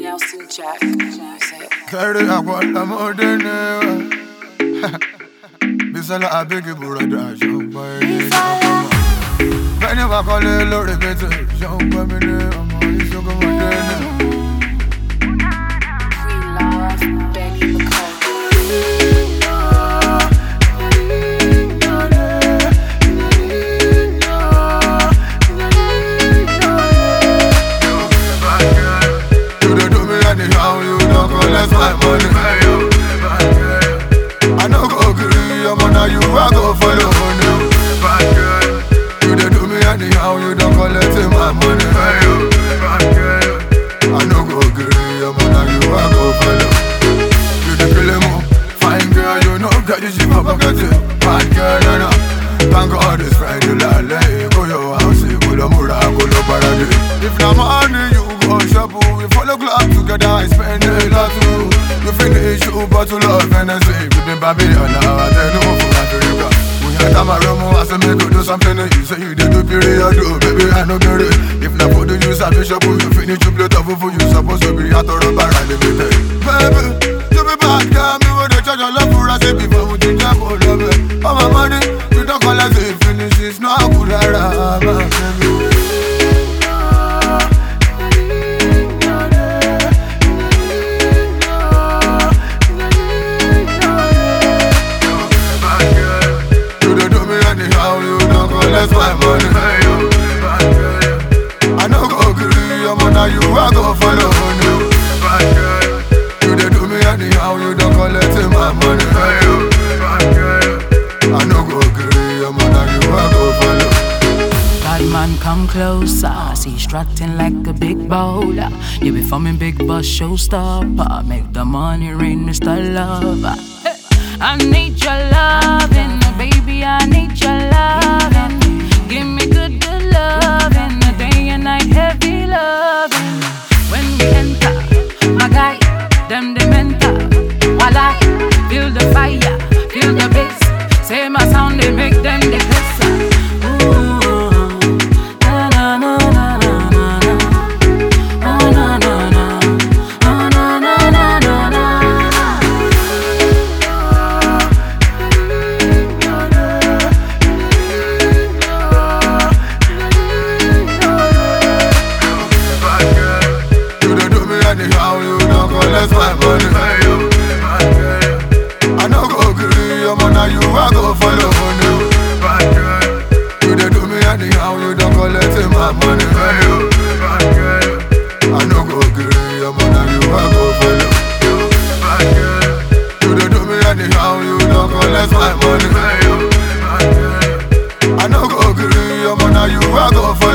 Nelson Jack music. Carry a water more than ever. Bisala a big brother, young boy. When you walk on the Lord, it's a young woman. I'm only so good. We love Benny McCall. Anyhow, you don't collect my money. I know go agree, I'm on you, I go follow you. You don't do me anyhow, you don't collect my money. I know go agree, I'm on you, I go follow. You the kill him, fine girl, you know, got you shit up, I got it. Bad girl, no. Thank God it's Friday, lale. Go your house, go to Mura, go to Paradise. If not money, you go shop. We follow club together, I spend a lot too. You finish your bottle of Hennessy. We been Babylon now, I tell you for Africa. We had a room, I said make you do something. You say you did do period, do baby, I know get it. If not for the use of the shop, you finish your plate of food. You supposed to be out of rubber and everything. Baby, you be bad, girl, me with the charge of love for us. Before we think I will love it. All my money, you don't call us it finishes. No, I could have baby. That's my money. I know go agree, I'm on you, I go follow you. You they do me anyhow, you don't collect my money. I know go agree, I'm on you, I go follow. Bad man come closer, see strutting like a big bowler. You be forming big boss showstopper. Make the money rain, Mr. Lover. I need your loving, baby, I need your loving. Give me good, good loving, a day and night heavy loving. When we enter, my guy, them the mentor. While I feel the fire, feel the bass. Say my sound, they make them the best. Ooh, na na na na na na. Oh na na na, oh na na na na na. Anyhow, you don't collect my money. I know go agree, I'm on you, I go follow you. You they do me anyhow, you don't collect my money. I know go agree, I'm on you, I go follow. You they do me anyhow, you don't collect my money. I know go agree, I'm on you, I go follow.